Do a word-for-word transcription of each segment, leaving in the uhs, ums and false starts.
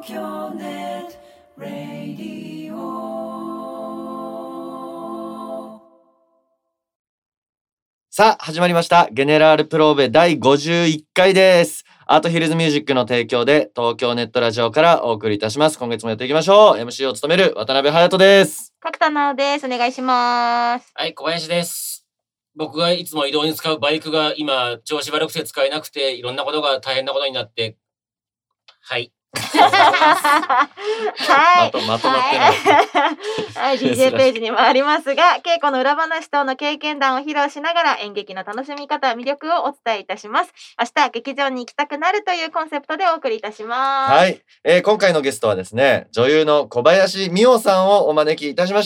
東京ネットラディオ。さあ始まりましたゲネラールプローベだいごじゅういっかいです。アートヒルズミュージックの提供で東京ネットラジオからお送りいたします。今月もやっていきましょう。 エムシー を務める渡辺隼人です。 角田直です。お願いします。 はい、小林です。僕がいつも移動に使うバイクが今調子悪くて使えなくて、いろんなことが大変なことになって、はいはい、 まと、まとまってないはい、ディージェー ページにもありますが、稽古の裏話等の経験談を披露しながら演劇の楽しみ方、魅力をお伝えいたします。明日劇場に行きたくなるというコンセプトでお送りいたします。 はい、えー、今回のゲストはですね、女優の小林美桜さんをお招きいたしました。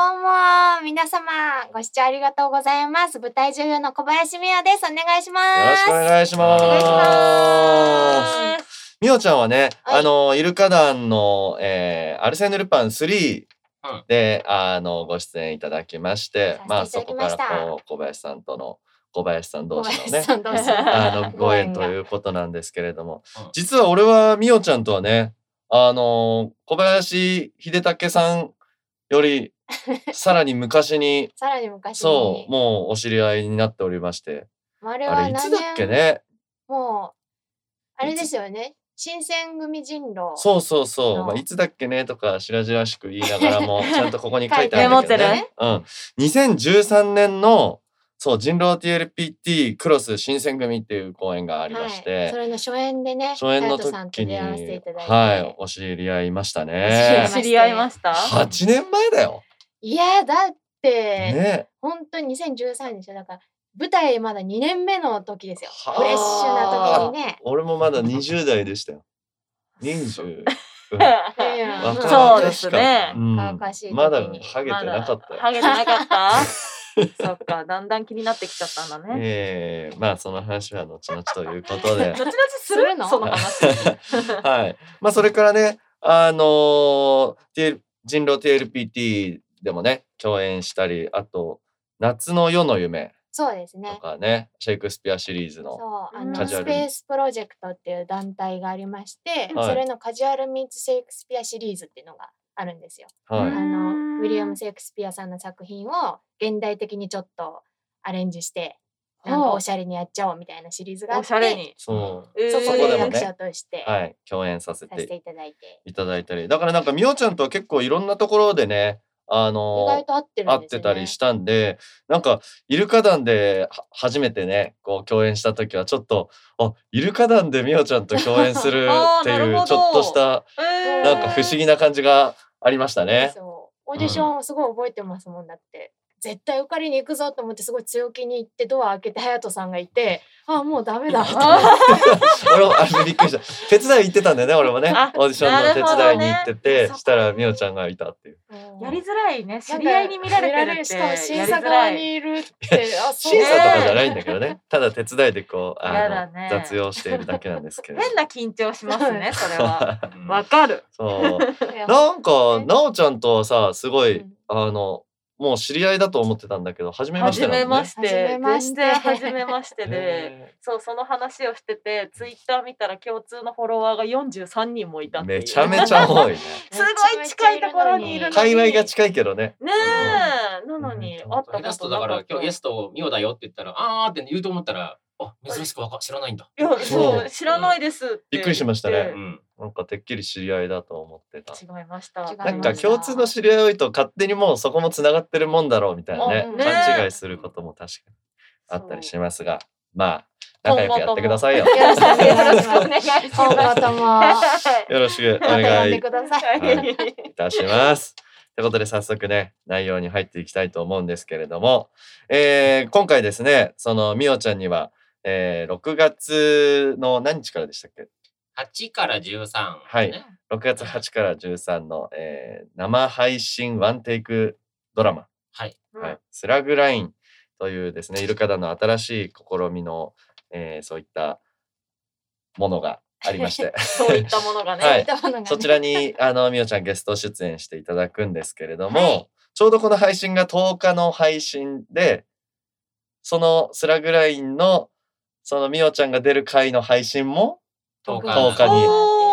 どうも皆様ご視聴ありがとうございます。舞台女優の小林美桜です。お願いします。 よろしくお願いします。 お願いします。 みおちゃんはね、 はい、 あのイルカ団の、えー、アルセーヌ・ルパンスリーで、うん、あのご出演いただきまして、まあそこからこう小林さんとの小林さん同士のねあのご縁ということなんですけれども、うん、実は俺はみおちゃんとはね、あの小林秀武さんよりさらに昔にさらに昔にそうもうお知り合いになっておりまして、 あれはあれいつだっけね、 もうあれですよね、新選組人狼。 そうそうそう、まあ、いつだっけねとか白々しく言いながらもちゃんとここに書いてあるんだけどねうん、にせんじゅうさんねんのそう人狼 ティーエルピーティー クロス新選組っていう公演がありまして、はい、 それの初演でね、 初演の時にはいお知り合いましたね。 知り合いました。 はちねんまえだよ。 いやだってね、 本当ににせんじゅうさんねんでしょ。だから舞台まだにねんめの時ですよ。フレッシュな時にね。 俺もまだにじゅう代でしたよ。にじゅう、うん、 そうですね、 うん、まだハゲてなかったよ。 ハゲてなかったそっか、だんだん気になってきちゃったんだね。 ええー、まあその話は後々ということで。 後々するの？その話。 はい。まあそれからね、あのー、人狼 ティーエルピーティー でもね共演したり、あと夏の夜の夢。 そうですね。 とかね、シェイクスピアシリーズのそうあのスペースプロジェクトっていう団体がありまして、はい、それのカジュアルミーツシェイクスピアシリーズっていうのがあるんですよ。はい、あのウィリアム・シェイクスピアさんの作品を現代的にちょっとアレンジしてなんかおしゃれにやっちゃおうみたいなシリーズがあって、おしゃれにそう、 えー、そこで役者として、 はい、共演させていただいていただいたり、だからなんかみおちゃんとは結構いろんなところでね、あの意外と合ってるんですよね、 合ってたりしたんで、なんかイルカ団で初めてねこう共演した時はちょっとあイルカ団でみおちゃんと共演するっていうちょっとしたなんか不思議な感じがありましたね。 そうオーディションすごい覚えてますもんだって。絶対受かりに行くぞと思ってすごい強気に行ってドア開けて隼人さんがいて、あもうダメだと思って俺もあれびっくりした。手伝い行ってたんだよね俺もね、オーディションの手伝いに行ってて、ね、したらみおちゃんがいたっていう。 やりづらいね、知り合いに見られてるって、 しかも審査側にいるってあそう審査とかじゃないんだけどね、ただ手伝いでこうあの、 ね、 雑用しているだけなんですけど変な緊張しますねそれはわかる。 そうなんかなおちゃんとはさすごい、うん、あのもう知り合いだと思ってたんだけど初めましてなんだね。 初めまして、全然初めましてでそうその話をしててツイッター見たら共通のフォロワーがよんじゅうさんにんもいたっていう。 めちゃめちゃ多いねすごい近いところにいるのに界隈が近いけどね。 ねえ、うん、なのに会ったことなかった。 だから今日ゲストミオだよって言ったらあーって言うと思ったらあ珍しくわか知らないんだ。 いやそう知らないですって。 びっくりしましたね。うんなんかてっきり知り合いだと思ってた。 違いました。 なんか共通の知り合い多いと勝手にもうそこもつながってるもんだろうみたいなね、ね勘違いすることも確かにあったりしますが、まあ仲良くやってくださいよ。 よろしくお願いします。今後ともよろしくお願いいたします。ということで早速ね内容に入っていきたいと思うんですけれども、えー、今回ですねそのみおちゃんには、えー、ろくがつの何日からでしたっけ？ はちからじゅうさん、ね、 はい、ろくがつはちからじゅうさんの、えー、生配信ワンテイクドラマ、 はいはい、スラグラインというですねイルカ団の新しい試みの、えー、そういったものがありましてそういったものがね、 はい、そちらにあのみおちゃんゲスト出演していただくんですけれども、はい、ちょうどこの配信がとおかの配信でそのスラグラインのそのみおちゃんが出る回の配信もとおかにちょう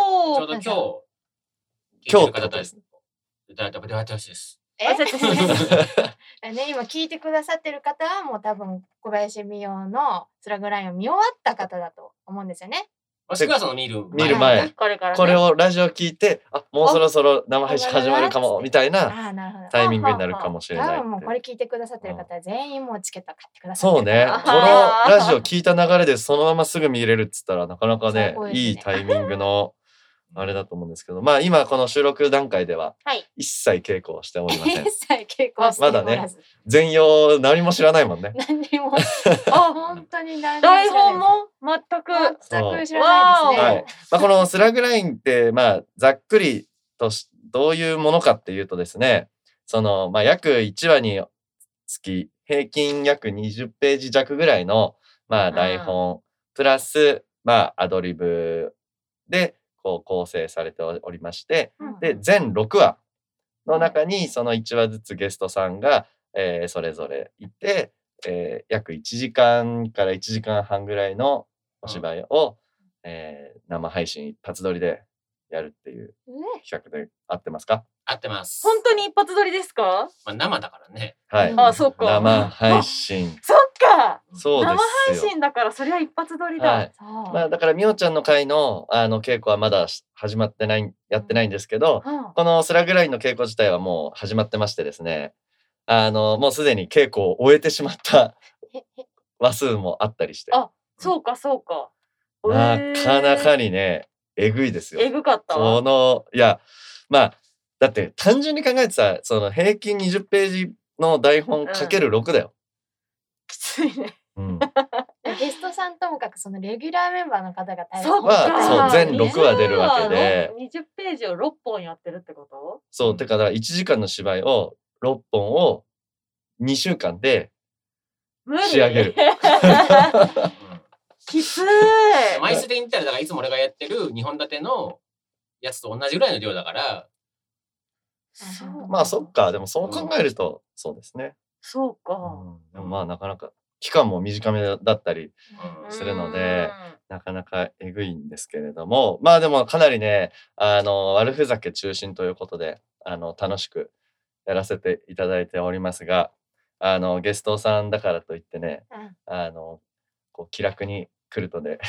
ど今日、 今日ってことです。 だいたい出会ってほしいです。 えね、今聞いてくださってる方はもう多分小林美桜のスラグラインを見終わった方だと思うんですよね。 もしくはその見る見る前、これから、ね、これをラジオ聞いて、あ、もうそろそろ生配信始まるかもみたいなタイミングになるかもしれない。 多分もうこれ聞いてくださってる方は全員もうチケット買ってくださってる。そうね。このラジオ聞いた流れでそのまますぐ見れるっつったらなかなかね、ねいいタイミングのあれだと思うんですけど、まあ今この収録段階では一切稽古をしておりません。 一切稽古をしておらず。まだね、全容何も知らないもんね。 何も。あ、本当に何も。 台本も全く全く知らないですね。はい。 まあこのスラグラインってまあざっくりとしどういうものかっていうとですね、そのまあ約いちわにつき平均約にじゅっページ弱ぐらいのまあ台本プラスまあアドリブでこう構成されておりまして、うん、で全ろくわの中にそのいちわずつゲストさんが、えー、それぞれいて、えー、約いちじかんからいちじかんはんぐらいのお芝居を、うんえー、生配信一発撮りでやるっていう企画で合ってますか？ 合ってます。 本当に一発撮りですか？ まあ、生だからね。 はい。 あ、そうか。 生配信。 そっか。 そうですよ。 生配信だからそれは一発撮りだ。はい、 まあだからみおちゃんの回のあの稽古はまだ始まってないやってないんですけど、うん、このスラグラインの稽古自体はもう始まってましてですね、あのもうすでに稽古を終えてしまった話数もあったりして。 あ、そうかそうか。 なかなかにね、えぐいですよ。 えぐかった。 このいやまあだって単純に考えてさ、その平均にじゅっページの台本かけるろくだよ。うん、 きついね。 うん、 ゲストさんともかくそのレギュラーメンバーの方が大変はそう全ろくわ出るわけでにじゅっページをろっぽんやってるってこと？ そう、てかだからいちじかんの芝居をろっぽんをにしゅうかんで仕上げる。 きつい。 枚数で言ったらだからいつも俺がやってるにほん立てのやつと同じぐらいの量だから。 まあそっか、でもそう考えると、うん、そうですね。 そうか、 うん。でもまあなかなか期間も短めだったりするので、なかなかえぐいんですけれども、まあでもかなりね、あの悪ふざけ中心ということで、あの楽しくやらせていただいておりますが、あのゲストさんだからといってね、うん、あのこう気楽に来るとね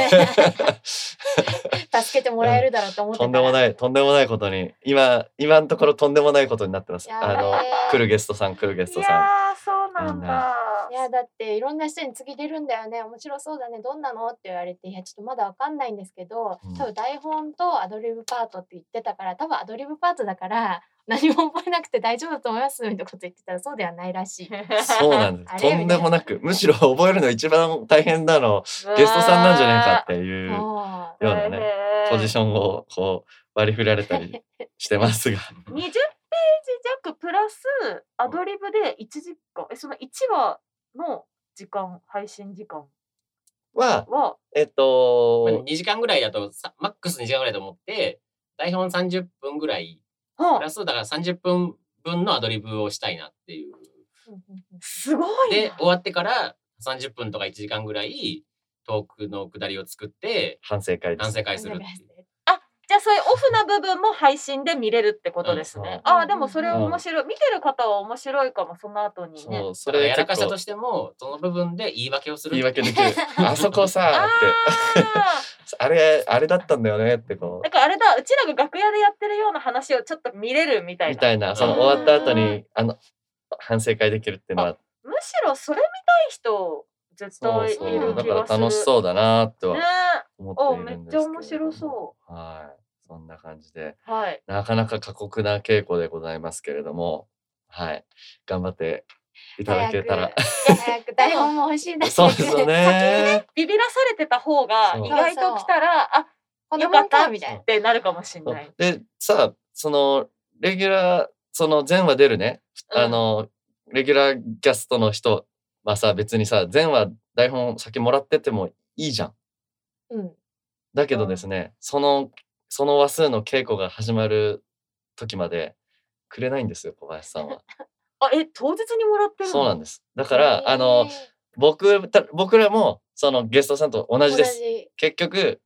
助けてもらえるだろうと思ってた、 うん、とんでもないとんでもないことに今今のところとんでもないことになってます。あの来るゲストさん来るゲストさん。いやそうなんだ。 いやだっていろんな人に次出るんだよね、面白そうだね、どんなのって言われて、いやちょっとまだわかんないんですけど、うん、多分台本とアドリブパートって言ってたから、多分アドリブパートだから何も覚えなくて大丈夫だと思いますみたいなこと言ってたら、そうではないらしい。 そうなんです。とんでもなく、むしろ覚えるの一番大変なのゲストさんなんじゃないかっていうようなねポジションをこう割り振られたりしてますがにじゅっページ弱プラスアドリブでいちじかん、えそのいちわの時間配信時間ははえっと、 まあ、にじかんぐらいだとマックスにじかんぐらいと思って台本さんじゅっぷんぐらいプラスだからさんじゅっぷんぶんのアドリブをしたいなっていう。 すごい。 で終わってからさんじゅっぷんとかいちじかんぐらいトークのくだりを作って反省会反省会するっていう。 あ、じゃあそういうオフな部分も配信で見れるってことですね。うん、あ、でもそれ面白い、うん、見てる方は面白いかも。その後にね。 そう、それやらかしたとしてもその部分で言い訳をする。 言い訳できる。あそこさってあれあれだったんだよねってこう。 だからあれだ、うちらが楽屋でやってるような話をちょっと見れるみたいな。 みたいな、その終わった後にあの反省会できるっていうのは。 むしろそれ見たい人絶対いる気がする。そうそう、 だから楽しそうだなっては思っているんですけど、 ね、めっちゃ面白そう。 はい、そんな感じで、 はい、 なかなか過酷な稽古でございますけれども、はい、頑張っていただけたら。 早く台本も欲しいです。 そうですよね。先にね、ビビらされてた方が意外と来たら、あ、よかったみたいなってなるかもしれない。 で、さあそのレギュラーその全話出るね、うん、あのレギュラーキャストの人はさ別にさ全話台本先もらっててもいいじゃん。 うん。 だけどですね、うん、そのその話数の稽古が始まる時までくれないんですよ小林さんは。 あ、え、当日にもらってるの？ そうなんです。だから、あの僕僕らもそのゲストさんと同じです。結局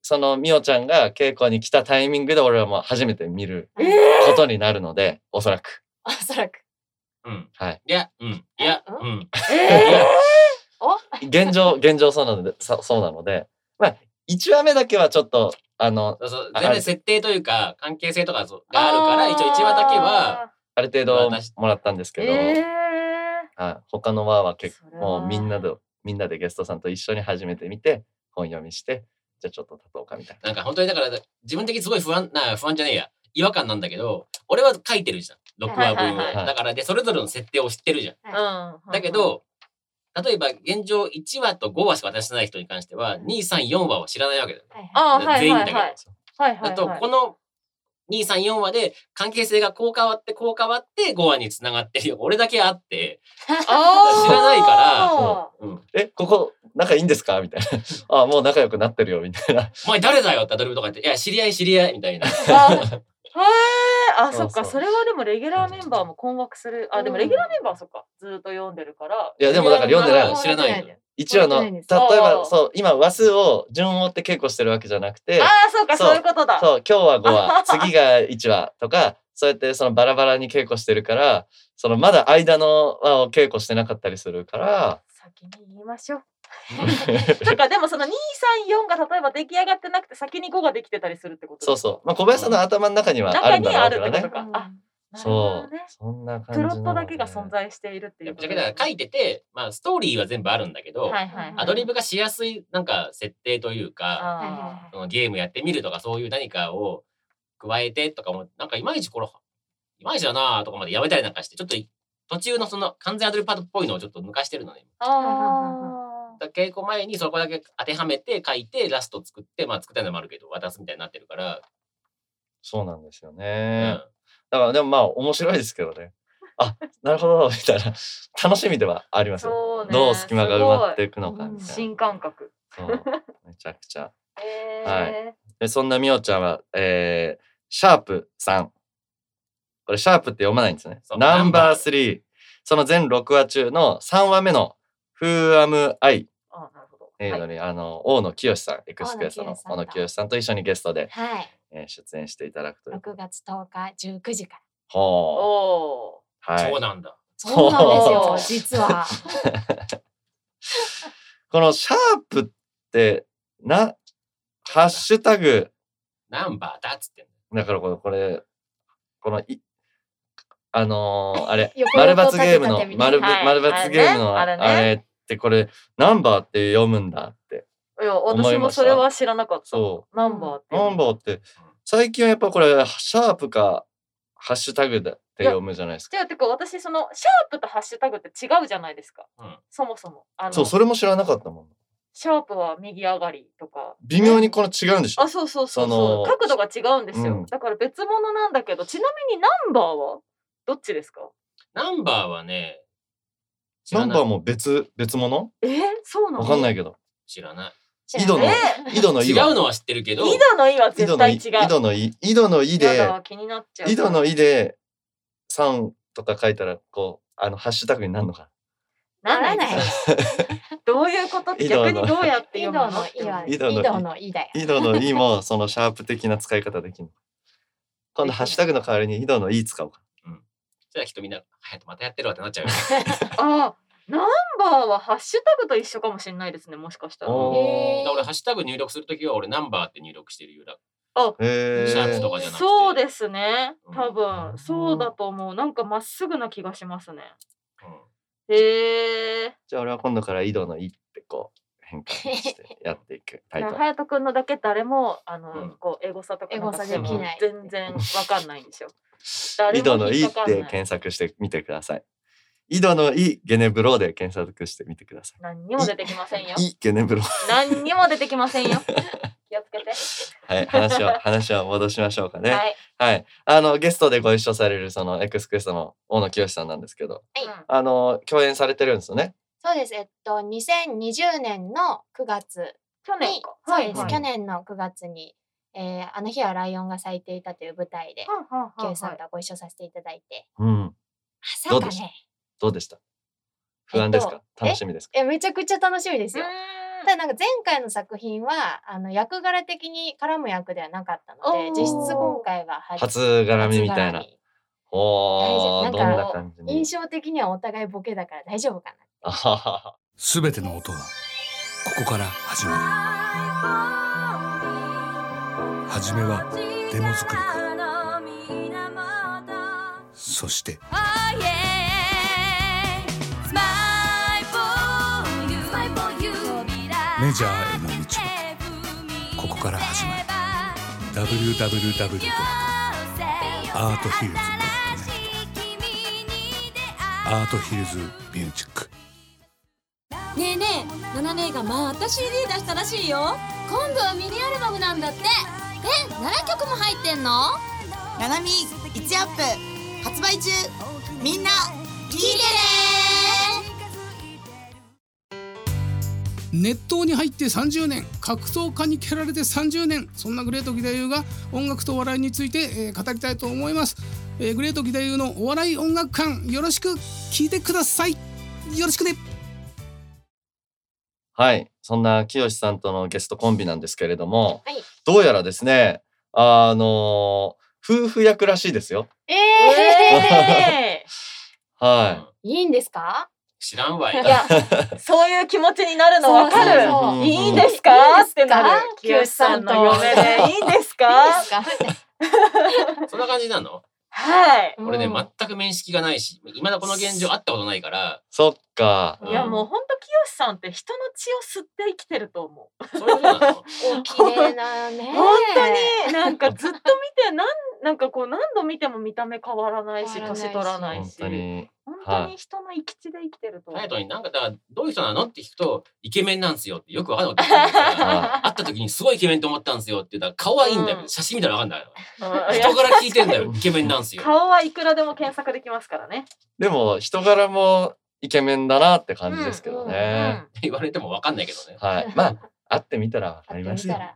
そのみおちゃんが稽古に来たタイミングで俺はもう初めて見ることになるので、おそらく。 おそらく。 うん。 はい。 いや、うん。いや、うん。 えー、 お現状、現状そうなので、そうなので、まあ、いちわめだけはちょっと、あの、 そうそう全然設定というか、関係性とかがあるから、一応いちわだけは、 ある程度もらったんですけど、 えー、 はい、他の輪は結構、もうみんなで、みんなでゲストさんと一緒に初めて見て、本読みして、じゃあちょっと立とうかみたいな。 なんか本当にだから、自分的にすごい不安、な、不安じゃねえや。違和感なんだけど、俺は書いてるじゃん。ろくわぶんを。だから、で、それぞれの設定を知ってるじゃん。だけど、例えば現状いちわとごわしか渡してない人に関しては、に、さん、よんわを知らないわけだよ。全員だけど。だと、このに、さん、よんわで関係性がこう変わって、こう変わってごわに繋がってるよ。俺だけあって、知らないから、 うん、え、ここ仲いいんですかみたいな。あ、もう仲良くなってるよ、みたいな。 お前誰だよってアドリブとか言って、いや、知り合い知り合い、みたいな。 へえ、あ、そっか、それはでもレギュラーメンバーも困惑する。あ、でもレギュラーメンバーはそっか、ずっと読んでるから。 いや、でもだから読んでない。 知らないよ。 一話の、例えば、そう、今話数を順を追って稽古してるわけじゃなくて。 ああ、そうか、そういうことだ。 そう、今日はごわ、次がいちわとか、そうやってそのバラバラに稽古してるから、そのまだ間の輪を稽古してなかったりするから。 先に言いましょう。なんかでもそのに、さん、よんが例えば出来上がってなくて先にごができてたりするってことですか？そうそう。まあ小林さんの頭の中にはあるんだろうけどね。 中にあるってことか。あ、 そう。そんな感じ。 プロットだけが存在しているっていう。 だから書いてて、まあストーリーは全部あるんだけど、アドリブがしやすいなんか設定というか、そのゲームやってみるとかそういう何かを加えてとかも、なんかいまいちこれ、いまいちだなとかまでやめたりなんかして、ちょっと途中のその完全アドリブパートっぽいのをちょっと抜かしてるのね。ああ。稽古前にそこだけ当てはめて書いてラスト作って、まあ作ったのもあるけど渡すみたいになってるから。 そうなんですよね。うん、だからでもまあ面白いですけどね。あ、なるほどみたいな楽しみではありますよ。ね、どう隙間が埋まっていくのかみたいな。 新感覚。 そうめちゃくちゃ。えー、はい。でそんなみおちゃんは、えー、シャープさん。これシャープって読まないんですね。ナンバースリー。その全ろくわ中のさんわめの Who Am I？あ、なるほど。えーのに、はい、あの大野清さん、エクスプレスの大野清さんと一緒にゲストで、はいえー、出演していただくという。 ろくがつとおかじゅうくじから。 ほう。はい。そうなんだ。 そうなんですよ、実は。 このシャープってなハッシュタグナンバーだっつってんの。だからこれこれこのいあのー、あれ丸×ゲームの丸丸×ゲームのあれってこれナンバーって読むんだっていや私もそれは知らなかった。そうナンバーってナンバーって最近はやっぱこれシャープかハッシュタグでって読むじゃないですか。 いやてか私そのシャープとハッシュタグって違うじゃないですか、うん、そもそもあのそうそれも知らなかったもん。 シャープは右上がりとか微妙にこの違うんでしょ。 あそうそうそうそう角度が違うんですよ、うん、だから別物なんだけどちなみにナンバーはどっちですか？ ナンバーはねナンバーも別別物？ えー、そうなの？ わかんないけど知らない。 井戸の井戸の井は違うのは知ってるけど井戸の井は絶対違う。 井戸の井井戸の井で井戸の井でさんとか書いたらこうあのハッシュタグになるのかならない。どういうことって逆にどうやって読むの？ 井戸の井だよ。 井戸の井もそのシャープ的な使い方できる。今度ハッシュタグの代わりに井戸の井使おうか。 うん。じゃあきっとみんなはいまたやってるわってなっちゃうよ。 ああ。ナンバーはハッシュタグと一緒かもしれないですね、もしかしたら。 へ俺ハッシュタグ入力するときは俺ナンバーって入力してるよ。 あ、 へシャープとかじゃなくて。 そうですね。多分、うん、そうだと思う。なんかまっすぐな気がしますね。うん、へえ。 じゃあ俺は今度から井戸の井ってこう変換してやっていくタイトル。 隼人くんのだけ誰もあの、うん、こうエゴサとかエゴサできない。 全然わかんないんですよ。 井戸の井って検索してみてください。井戸の井ゲネブロで検索してみてください。 何にも出てきませんよ。 井ゲネブロ。 何にも出てきませんよ。気をつけて。 はい、話を話を戻しましょうかね。はい。はい。あのゲストでご一緒されるそのエクスクエストの大野清さんなんですけど、はい、あの共演されてるんですよね。 そうです。えっとにせんにじゅうねんのくがつ去年か。 そうです。はい、去年のくがつに。えー、あの日はライオンが咲いていたという舞台で、キュウさんとご一緒させていただいて、 うん、まさかね。 どうでした？不安ですか？えっと、楽しみですか？ えめちゃくちゃ楽しみですよ。 ただなんか前回の作品はあの役柄的に絡む役ではなかったので、実質今回が初初絡みみたいな。おー、どんな感じに。 印象的にはお互いボケだから大丈夫かな。すべての音はここから始まる。はじめはデモ作りから、そしてメジャーへの道はここから始まる。 ダブリューダブリューダブリュー ドットアートヒルズ ドットネット アートヒルズミュージック。 ねえねえ、ナナ姉がまた シーディー 出したらしいよ。今度はミニアルバムなんだって。え、ななきょくも入ってんの？ ナナミいちアップ発売中。みんな聞いてね。 熱湯に入ってさんじゅうねん、格闘家に蹴られてさんじゅうねん、そんなグレート義太夫が音楽とお笑いについて、えー、語りたいと思います、えー、グレート義太夫のお笑い音楽館、よろしく聞いてください。よろしくね。 はい、そんな清さんとのゲストコンビなんですけれども、 はい、 どうやらですね、あのー、夫婦役らしいですよ。 ええー、はい。 いいんですか？ 知らんわい。 いや、そういう気持ちになるのわかる。 そうそうそう、 いいんですかってなる。清さんの嫁でいいんですか？ そんな感じなの？ はい。 俺ね、全く面識がないし、今だこの現状会ったことないから。 そっか。 いや、もう本当清さんって人の血を吸って生きてると思う。そういうことなの？ お綺麗なね。 本当になんかずっと見て、なんなんかこう何度見ても見た目変わらないし、年取らないし。本当に。本当に人の生き血で生きてると思う。 隼人になんかだからどういう人なのって聞くとイケメンなんですよってよくわかんないこと言ってるから会った時にすごいイケメンと思ったんですよって言ったら顔はいいんだけど、うん、写真見たらわかんないよ。人から聞いてんだよイケメンなんですよ。 顔はいくらでも検索できますからね。 でも人柄もイケメンだなって感じですけどね。うんうんうん、 言われてもわかんないけどね。 はい。まあ会ってみたらわかりますよ。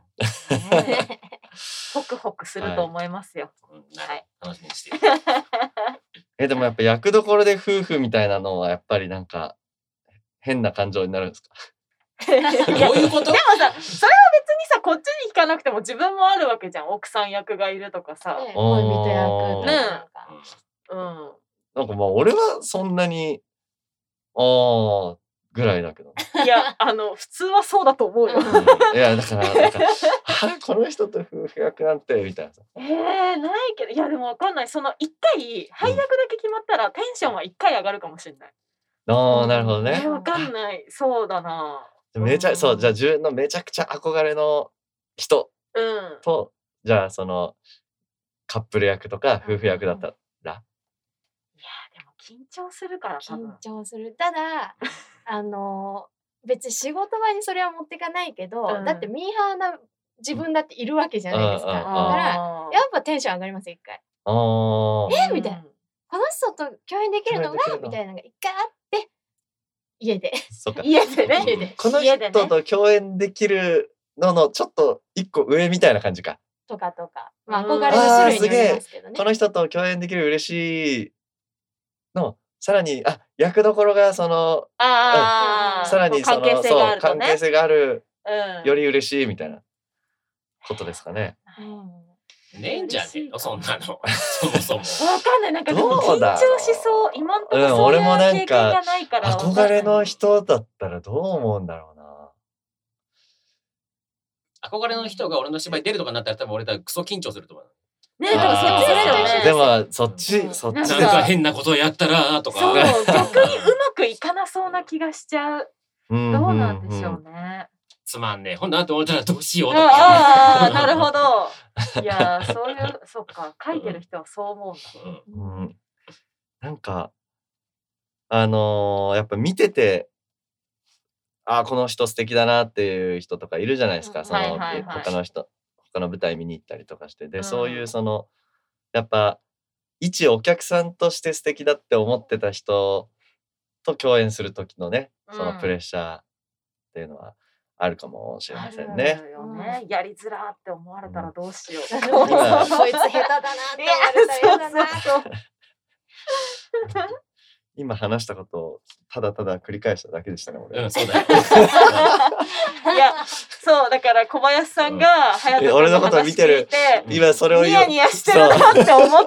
ホクホクすると思いますよ。 はい。はい、楽しみにしてる。 え、でもやっぱ役どころで夫婦みたいなのはやっぱりなんか変な感情になるんですか？ どういうこと？でもさ、それは別にさ、こっちに引かなくても自分もあるわけじゃん。奥さん役がいるとかさ、 ね、恋人役ね、 うん。なんかまあ俺はそんなにああぐらいだけど、 ね。いや、あの普通はそうだと思うよ。うん、 いやだからなんかあこの人と夫婦役なんてみたいなさ。 えー、ないけど、いやでもわかんない。その一回配役だけ決まったら、うん、テンションは一回上がるかもしれない。 ああ、なるほどね。 わかんない。そうだな。 めちゃ、そう、じゃあ自分のめちゃくちゃ憧れの人と、うん、じゃあそのカップル役とか夫婦役だったら、うん、いやでも緊張するから多分。 緊張する。ただあの別に仕事場にそれは持ってかないけど、うん、だってミーハーな自分だっているわけじゃないですか。だからやっぱテンション上がります一回。 あえみたいな。この人と共演できるのがみたいなのが一回あって家でそうか家でね家でこの人と共演できるののちょっと一個上みたいな感じかとかとか、まあ、憧れの種類によりますけどね。 この人と共演できる嬉しいのさらにあ役どころがそのあ、うん、 さらにその関係性があるとね、 そう関係性がある、 うん、 より嬉しいみたいなことですかね。 うん、ねえんじゃねえのそんなのそもそも。 わかんないなんかでも緊張しそう今んところそういう経験がないから、 うん、憧れの人だったらどう思うんだろうな。 憧れの人が俺の芝居出るとかになったら多分俺らクソ緊張すると思う。 ねえ、でもそっちですよね。 でもそっち、うん、そっちなんか変なことをやったらとか。 そう逆にうまくいかなそうな気がしちゃう。どうなんでしょうね。 つまんねえ。ほんとなと思ったらどうしようとか。 ああ、なるほど。いやそういうそっか書いてる人はそう思うんだ。 うんうん、なんかあのー、やっぱ見てて。あこの人素敵だなっていう人とかいるじゃないですか、うん、その、はいはいはい、他の人他の舞台見に行ったりとかしてで、うん、そういうそのやっぱ一お客さんとして素敵だって思ってた人と共演する時のねそのプレッシャーっていうのはあるかもしれませんね。 あるよね、やりづらって思われたらどうしよう、うん、 こいつ下手だなって思われたら嫌だな。 今話したことをただただ繰り返しただけでしたね、俺。 うん、そうだよ。 いや、そうだから小林さんが隼人君の話聞いて、 今それをニヤニヤしてるなって思って。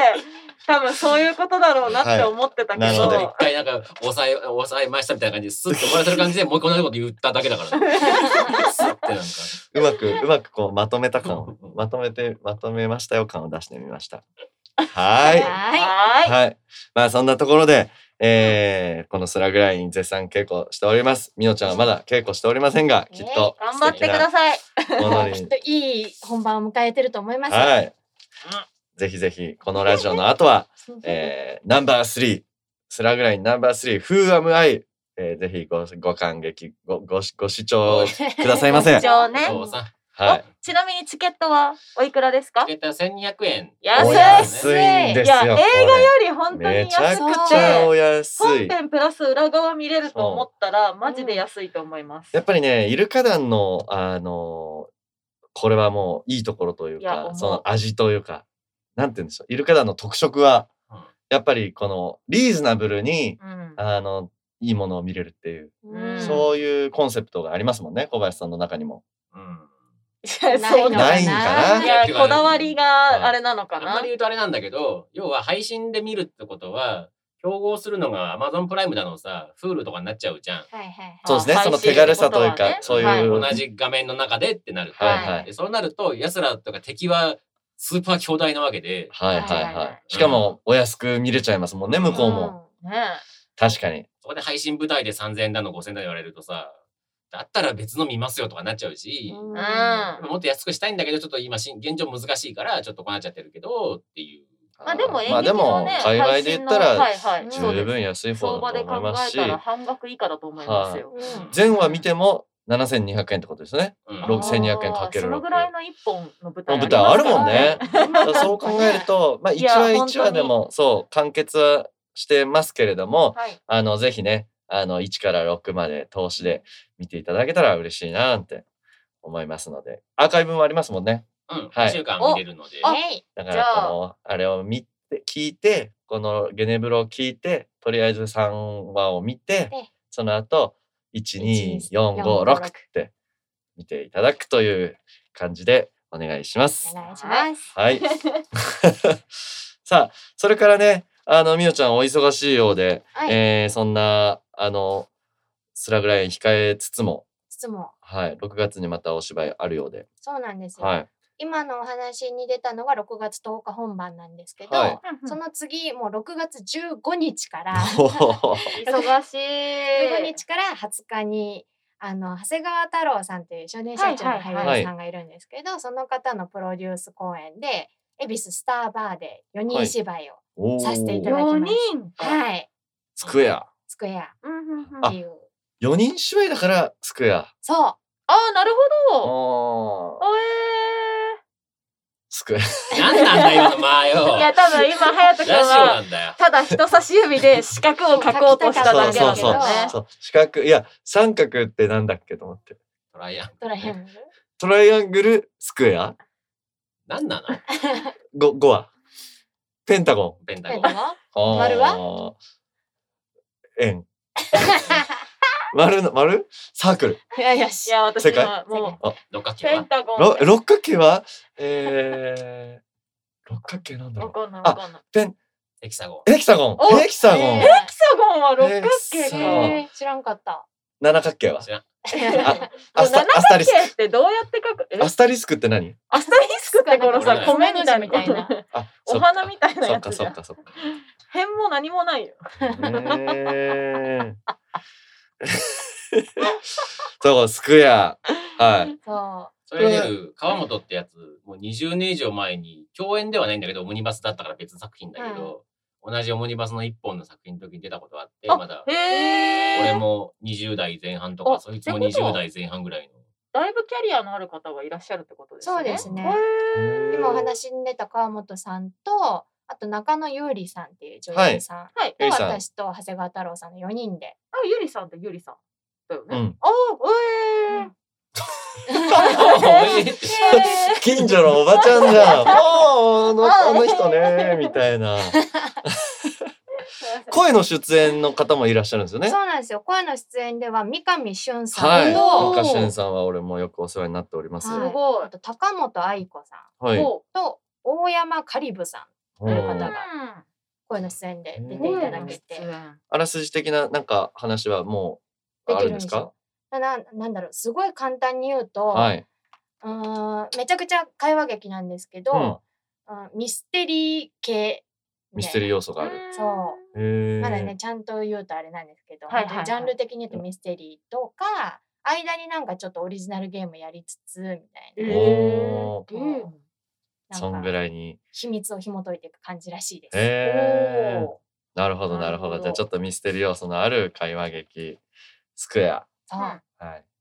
多分そういうことだろうなって思ってたけど、 はい、一回なんか抑え抑えましたみたいな感じでスッともらせる感じでもう一回同じこと言っただけだからね。スッてなんかうまくうまくこうまとめた感をまとめてまとめましたよ感を出してみました。はいはいはい。まあそんなところで、えー、このスラグライン絶賛稽古しております。みのちゃんはまだ稽古しておりませんが、きっと頑張ってください。 きっといい本番を迎えてると思います。 はい。ぜひぜひこのラジオの後は、えー、ナンバースリースラグラインナンバースリー Who am I、えー、ぜひごご感激ごごご視聴くださいませ。 視聴ね。 はい。 ちなみにチケットはおいくらですか？ チケットはせんにひゃくえん。 安い。 安いんですよ。 いや映画より本当に安くて、 めちゃくちゃお安い。 本編プラス裏側見れると思ったらマジで安いと思います。 やっぱりね、イルカ団のあのこれはもういいところというか、その味というか。なんて言うんでしょう、イルカ団の特色は、うん、やっぱりこのリーズナブルに、うん、あのいいものを見れるっていう、うん、そういうコンセプトがありますもんね、小林さんの中にも。うん、 そうないんかな。 いやこだわりがあれなのかな。 あんまり言うとあれなんだけど、要は配信で見るってことは競合するのが Amazon プライムだのさ、Hulu とかになっちゃうじゃん。はいはいはい、そうですね、その手軽さというか、ね、そういう、 はい、同じ画面の中でってなると、はいはい、でそうなると奴らとか敵はスーパー強大なわけで。 はいはいはい。しかも、お安く見れちゃいますもんね、向こうも。 ね、 確かに。 そこで配信舞台でさんぜんえんだのごせんえんだの言われるとさ、だったら別の見ますよとかなっちゃうし、うん、もっと安くしたいんだけど、ちょっと今、現状難しいから、ちょっとこうなっちゃってるけど、っていう。 まあでも演劇のね、海外で言ったら、十分安い方だと思いますし。相場で考えたら半額以下だと思いますよ。 全話見ても、ななせんにひゃくえんってことですね。ろくせんにひゃくえんかけるろく。そのぐらいの一本の舞台舞台あるもんね。そう考えると、まあいちわいちわでもそう完結はしてますけれども、はい、あのぜひね、あのいちからろくまで通しで見ていただけたら嬉しいななんて思いますので、アーカイブもありますもんね。 うん、はい、にしゅうかん見れるので。 だからこのあれを見て聞いて、このゲネブロを聞いて、とりあえずさんわを見て、その後いち、に、よん、ご、ろくって見ていただくという感じでお願いします。 お願いします。 はい。さあ、それからね、あの、みのちゃんお忙しいようで、はい、えー、そんな、あの、スラグライン控えつつも、 つつも。 はい、ろくがつにまたお芝居あるようで。 そうなんですよ。 はい。 今のお話に出たのがろくがつとおか本番なんですけど、はい、その次もうろくがつじゅうごにちから忙しいじゅうごにちからはつかにあの長谷川太郎さんという少年社長の俳優さんがいるんですけど、はいはいはい、その方のプロデュース公演で恵比寿スターバーでよにん芝居をさせていただきます。よにん、はい。 スクエア。 スクエア。 っていう。よにん芝居だからスクエア。 そう。 ああ、なるほど。あえースクエア。 なんなんだ今のまあよ。 いや多分今隼人君はただ人差し指で四角を描こうとしただけだけどね。 そう四角、いや三角ってなんだっけと思って。 トライアングル。 トライアングル。 トライアングルスクエア。 なんなの？ ごごはペンタゴン。ペンタゴン。 丸は？ 円。丸の丸サークル。 いやいや、いや私はもう六角形は。 ペンタゴン。 六角形はえー、六角形なんだろう。 わかんないわかんない。 ペンヘキサゴン。ヘキサゴン。ヘキサゴン。 ヘキサゴンは六角形か。 知らんかった。 七角形は。 知らん。 アスタリスクってどうやって書く？ アスタリスクって何？ アスタリスクってこのさ米みたいなお花みたいなやつじゃん。 そっかそっかそっか。 辺も何もないよ。 そうスクエア。はい。 そう。 それ出る川本ってやつもうにじゅうねん以上前に共演ではないんだけどオムニバスだったから別作品だけど、うん、同じオムニバスの一本の作品の時に出たことがあってまだ俺もにじゅうだいぜん半とかそいつもにじゅうだいぜん半ぐらいのだいぶキャリアのある方がいらっしゃるってことですね。 そうですね。今お話に出た川本さんとあと中野優里さんっていう女優さん、はい、と私と長谷川太郎さんのよにんで。 あ、優里さんって優里さんだよね。 うん、 ああ、ええー。 近所のおばちゃんじゃん。ああ、あの人ねみたいな。 声の出演の方もいらっしゃるんですよね。 そうなんですよ。声の出演では三上俊さんと、 はい、三上俊さんは俺もよくお世話になっております。 はい、すごい。あと高本愛子さん、はい、と大山カリブさんという方が声の出演で出ていただけて、 あらすじ的ななんか話はもうあるんですか？ な, なんだろう、すごい簡単に言うと、はい、うーんめちゃくちゃ会話劇なんですけど、うん、ミステリー系、 ミステリー要素がある。 そうへまだねちゃんと言うとあれなんですけど、はいはいはい、ジャンル的に言うとミステリーとか、間になんかちょっとオリジナルゲームやりつつみたいな、おー、うん、 そんぐらいに秘密を紐解いていく感じらしいです。 へー、なるほどなるほど。じゃあちょっとミステリー要素のある会話劇スクエア、うん、はい、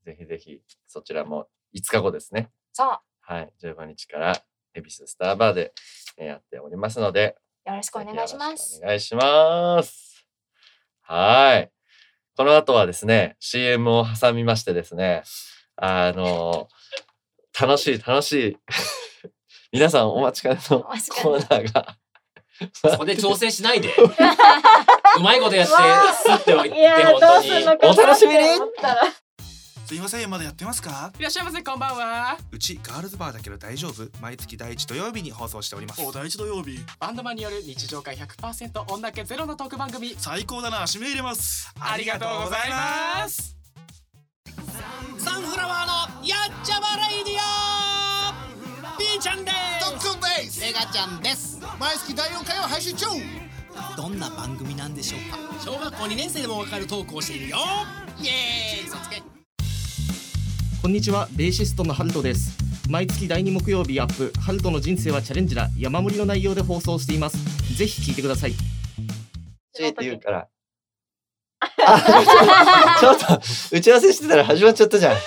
ぜひぜひそちらもいつかごですね。 そう、 はい、じゅうごにちから恵比寿スターバーでやっておりますので、 よろしくお願いします。 お願いします。はい。この後はですね、シーエム を挟みましてですね、あの楽しい楽しい皆さんお待ちかねのコーナーがそこで調整しないでうまいことやってスッておいて本当にお楽しみに。 すいません、まだやってますか？ いらっしゃいませ、こんばんは。 うちガールズバーだけど大丈夫？毎月第一土曜日に放送しております。 お、第一土曜日。バンドマンによる日常会 ひゃくパーセント 女気ゼロのトーク番組。 最高だな、指名入れます。 ありがとうございます。 サンフラワーのやっちゃまレイディオ。ピーちゃんです。 トッツンです。 エガちゃんです。 毎月だいよんかいを配信中。 どんな番組なんでしょうか？小学校にねん生でもわかるトークをしているよ。イエーイ。そつけ。 こんにちは、ベーシストのハルトです。毎月だいに木曜日アップ、ハルトの人生はチャレンジだ、山盛りの内容で放送しています。ぜひ聞いてください。 チェって言うからちょっと打ち合わせしてたら始まっちゃったじゃん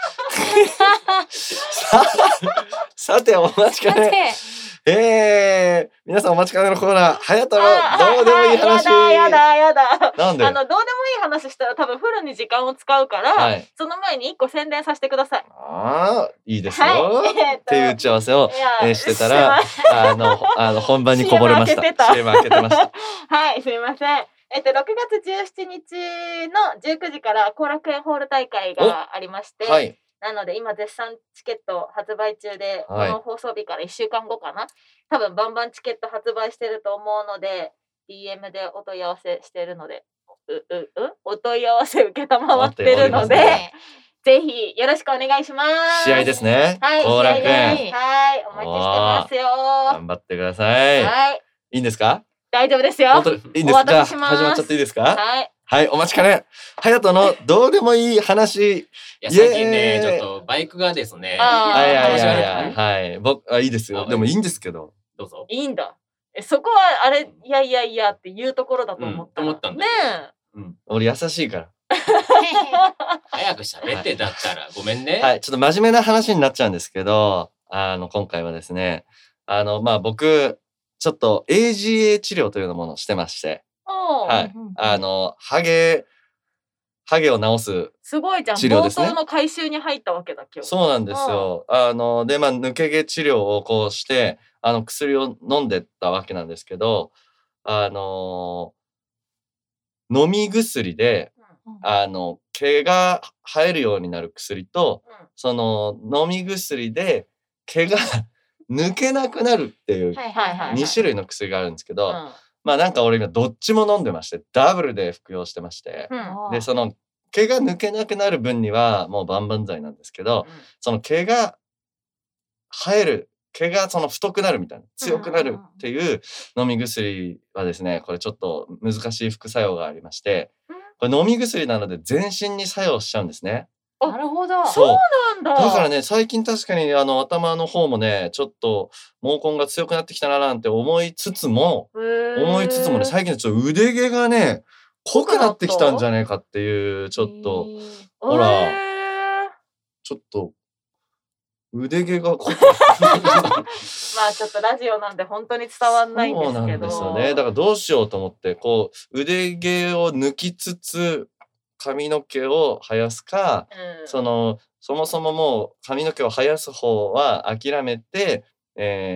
さ, さてお待ちかね、えー、皆さんお待ちかねのコーナー、はやとのどうでもいい話。 やだやだやだ。 なんで？ あのどうでもいい話したら多分フルに時間を使うから、はい、その前に一個宣伝させてください。 ああ、いいですよ、はい、えー、っていう打ち合わせを、えー、してたらあのあの本番にこぼれました。シーエム 開けてました。 はい、すみません。えっと、ろくがつじゅうしちにちのじゅうくじから後楽園ホール大会がありまして、はい、なので今絶賛チケット発売中で、はい、この放送日からいっしゅうかんごかな、多分バンバンチケット発売してると思うので ディーエム でお問い合わせしてるのでうううお問い合わせ受けたまわってるので、ね、ぜひよろしくお願いします。 試合ですね。 はい、 後楽園。 はい、お待ちしてますよ。 頑張ってください。はい。いいんですか？ 大丈夫ですよ。 いいんですか？じゃあ始まっちゃっていいですか？ はい。 はい、お待ちかね。はやとのどうでもいい話。 いや、最近ね、ちょっとバイクがですね。 ああ、いやいやいや、はい。僕、あ、いいですよ。でもいいんですけど。 どうぞ。 いいんだ。え、そこはあれ、いやいやいやっていうところだと思った。 思ったんだ。 ねえ。うん。俺優しいから。 早く喋ってだったらごめんね。 はい、ちょっと真面目な話になっちゃうんですけど、あの、今回はですね、あの、まあ、僕、ちょっと エージーエー 治療というものをしてまして、はい。あの、ハゲ、ハゲを治すすごいじゃん。治療ですね。冒頭の回収に入ったわけだ、今日。 そうなんですよ。あの、で、まあ、抜け毛治療をこうして、あの、薬を飲んでったわけなんですけど、あの、飲み薬で、うん、あの、毛が生えるようになる薬と、うん、その、飲み薬で毛が抜けなくなるっていうにしゅるいの薬があるんですけど、うん、まあなんか俺今どっちも飲んでまして、ダブルで服用してまして、うん、で、その毛が抜けなくなる分にはもう万々歳なんですけど、うん、その毛が生える、毛がその太くなるみたいな、強くなるっていう飲み薬はですね、これちょっと難しい副作用がありまして、これ飲み薬なので全身に作用しちゃうんですね。 なるほど。 そうなんだ。 だからね、最近確かにあの頭の方もね、ちょっと毛根が強くなってきたななんて思いつつも、思いつつもね、最近ちょっと腕毛がね、濃くなってきたんじゃねえかっていう、ちょっと、ほら、ちょっと、腕毛が濃くなってまあちょっとラジオなんで本当に伝わんないんですけど。そうなんですよね。だからどうしようと思って、こう、腕毛を抜きつつ、髪の毛を生やすか、うん、そのそもそももう髪の毛を生やす方は諦めて、えー、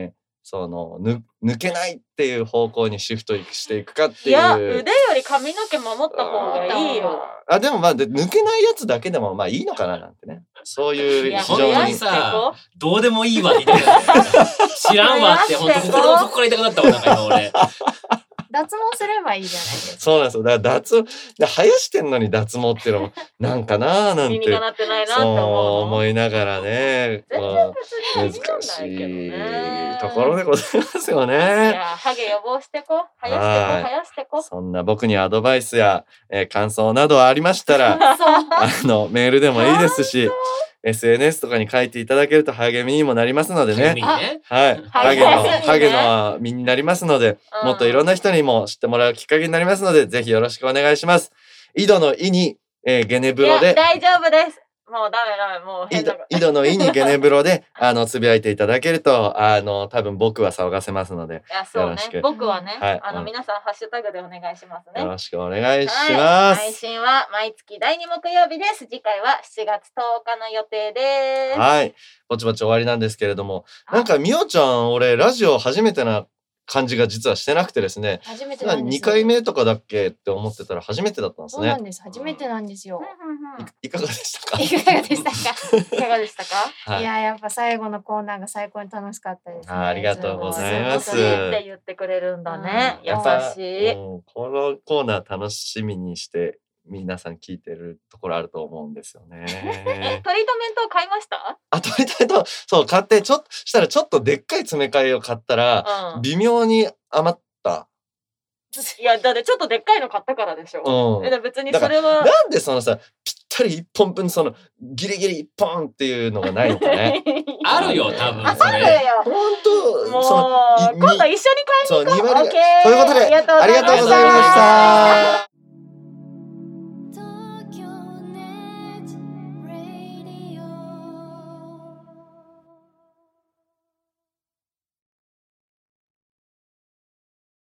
そのぬ抜けないっていう方向にシフトしていくかっていう。いや腕より髪の毛守った方がいいよ。 あでもまあで抜けないやつだけでもまあいいのかななんてね。そういう非常にさどうでもいいわみたいな知らんわって本当心の底から痛くなったわなんか今俺。 脱毛すればいいじゃないですか。 そうなんですよ。だから脱毛生やしてんのに脱毛っていうのもなんかなーなんて耳がなってないなって思うそう思いながらね、 全然別に難しいところでございますよね。いやハゲ予防してこ生やしてこ生やしてこ。 そんな僕にアドバイスや、えー、感想などありましたらあのメールでもいいですし。エスエヌエス とかに書いていただけると励みにもなりますのでね。 ねはい。ハゲの、ハゲの身になりますので、うん、もっといろんな人にも知ってもらうきっかけになりますので、ぜひよろしくお願いします。井戸の井に、えー、ゲネブロで。 大丈夫です。もうダメダメ、もう変な。 井戸の井にゲネブロで、あの、つぶやいていただけると、あの、多分僕は騒がせますので。 いや、そうね。僕はね、はい、あの、皆さんハッシュタグでお願いしますね。 よろしくお願いします。 はい、配信は毎月だいに木曜日です。次回はしちがつとおかの予定です。 はい。ぼちぼち終わりなんですけれども、なんかみおちゃん、俺、ラジオ初めてな感じが実はしてなくてですね。 初めてなんですよ。 にかいめとかだっけって思ってたら初めてだったんですね。 そうなんです。初めてなんですよ。 い, いかがでしたか？ いかがでしたか？ いかがでしたか？ はい、いややっぱ最後のコーナーが最高に楽しかったです、ね。 あ, ありがとうございます。 って言ってくれるんだね。優しい、 うん。このコーナー楽しみにして皆さん聞いてるところあると思うんですよね。 え、トリートメントを買いました？ あ、トリートメント、そう、買って、ちょっと、したらちょっとでっかい詰め替えを買ったら、うん、微妙に余った。 いや、だってちょっとでっかいの買ったからでしょ。うん。え、別にそれは。 なんでそのさ、ぴったり一本分、その、ギリギリ一本っていうのがないのかね。 あるよ、多分それ。 あるよ。 ほんと、 もう、今度一緒に買いに行こう。 そう、に割が。ということで、ありがとうございました。